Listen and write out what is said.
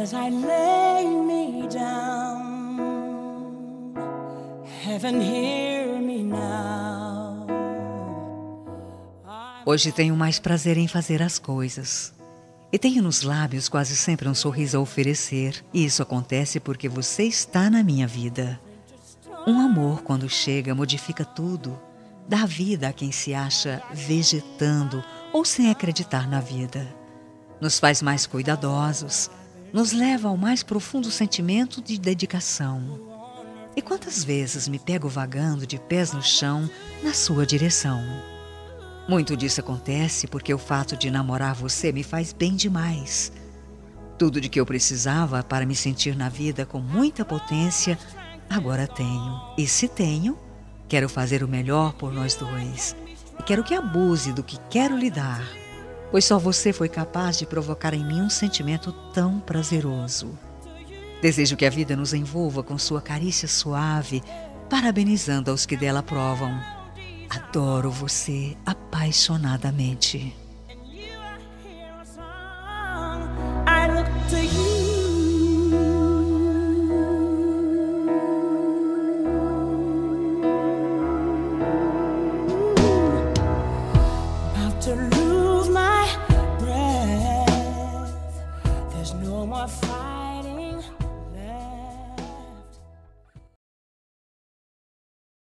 as I lay me down. Heaven, hear me now. Hoje tenho mais prazer em fazer as coisas. E tenho nos lábios quase sempre um sorriso a oferecer. E isso acontece porque você está na minha vida. Um amor, quando chega, modifica tudo. Dá vida a quem se acha vegetando ou sem acreditar na vida. Nos faz mais cuidadosos. Nos leva ao mais profundo sentimento de dedicação. E quantas vezes me pego vagando de pés no chão na sua direção. Muito disso acontece porque o fato de namorar você me faz bem demais. Tudo de que eu precisava para me sentir na vida com muita potência, agora tenho. E se tenho, quero fazer o melhor por nós dois. E quero que abuse do que quero lhe dar, pois só você foi capaz de provocar em mim um sentimento tão prazeroso. Desejo que a vida nos envolva com sua carícia suave, parabenizando aos que dela provam. Adoro você apaixonadamente. I look to you. About to